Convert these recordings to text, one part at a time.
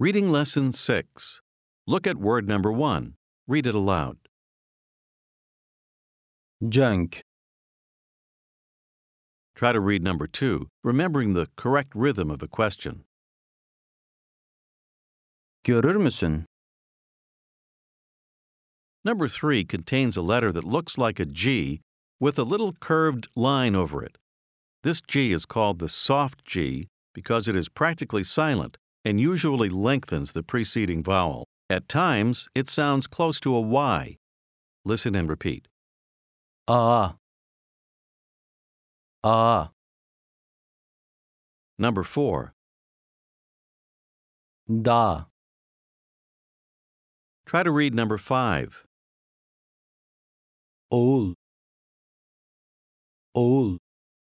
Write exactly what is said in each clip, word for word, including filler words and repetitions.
Reading Lesson six. Look at word number one. Read it aloud. Junk, Try to read number two, remembering the correct rhythm of a question. görür müsün? Number three contains a letter that looks like a G with a little curved line over it. This G is called the soft G because it is practically silent and usually lengthens the preceding vowel. At times, it sounds close to a Y. Listen and repeat. A. A. Number four. Da. Try to read number five. Oğul. Oğul.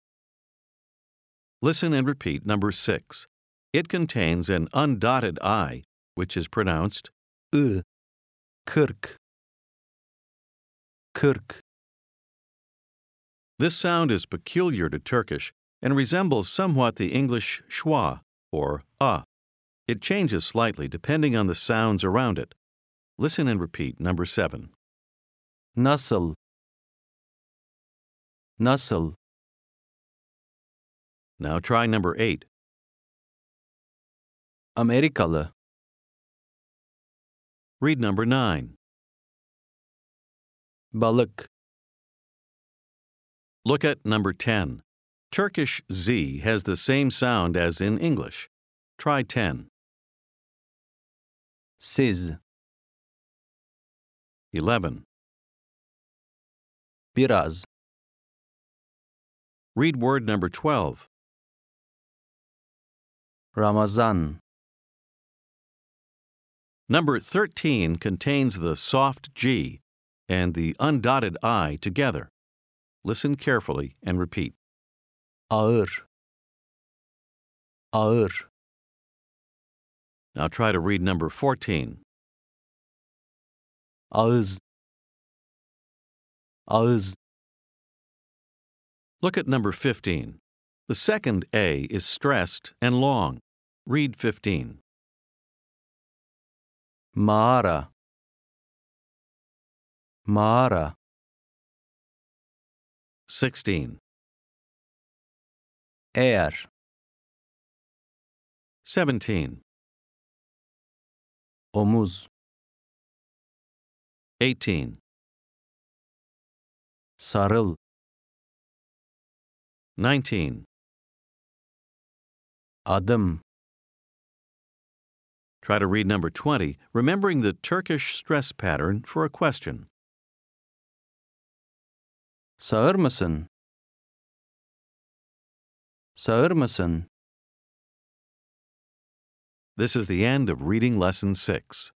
Listen and repeat number six. It contains an undotted I, which is pronounced I. Kırk. Kırk. This sound is peculiar to Turkish and resembles somewhat the English schwa, or a. It changes slightly depending on the sounds around it. Listen and repeat number seven. Nasıl? Nasıl? Now try number eight. Amerikalı. Read number nine. Balık. Look at number ten. Turkish Z has the same sound as in English. Try ten. Siz. eleven. Biraz. Read word number twelve. Ramazan. Number thirteen contains the soft G and the undotted I together. Listen carefully and repeat. Ağır. Ağır. Now try to read number fourteen. Ağız. Ağız. Look at number fifteen. The second A is stressed and long. Read fifteen. Mağara. Mağara. sixteen. Eğer. seventeen. Omuz. eighteen. Sarıl. nineteen. Adım. Try to read number twenty, remembering the Turkish stress pattern for a question. Sağır mısın? Sağır mısın? This is the end of Reading Lesson six.